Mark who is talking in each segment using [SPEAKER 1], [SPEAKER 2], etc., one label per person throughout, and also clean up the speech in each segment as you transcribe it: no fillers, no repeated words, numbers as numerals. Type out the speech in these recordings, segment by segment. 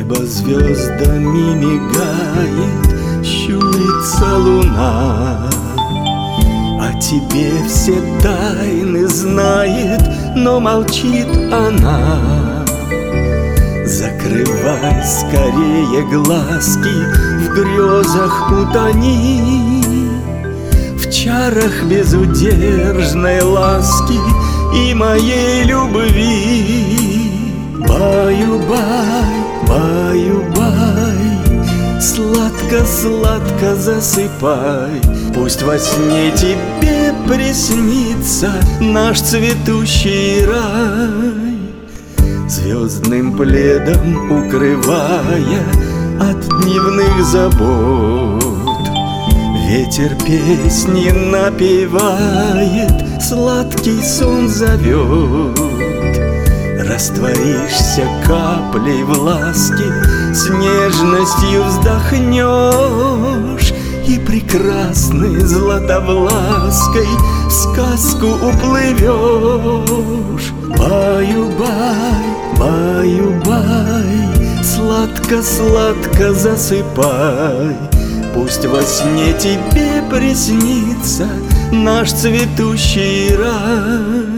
[SPEAKER 1] Небо звездами мигает, щурится луна. О тебе все тайны знает, но молчит она. Закрывай скорее глазки, в грезах утони, в чарах безудержной ласки и моей любви. Баю-бай, баю-бай, сладко-сладко засыпай. Пусть во сне тебе приснится наш цветущий рай, звездным пледом укрывая от дневных забот. Ветер песни напевает, сладкий сон зовет. Растворишься каплей в ласке, с нежностью вздохнешь и прекрасной златовлаской в сказку уплывешь. Баю-бай, баю-бай, сладко-сладко засыпай. Пусть во сне тебе приснится наш цветущий рай.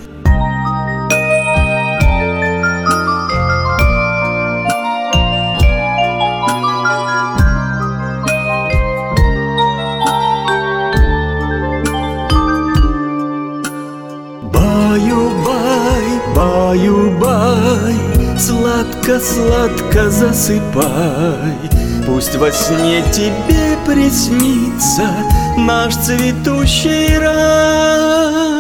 [SPEAKER 1] Баю-бай, баю-бай, сладко-сладко засыпай. Пусть во сне тебе приснится наш цветущий рай.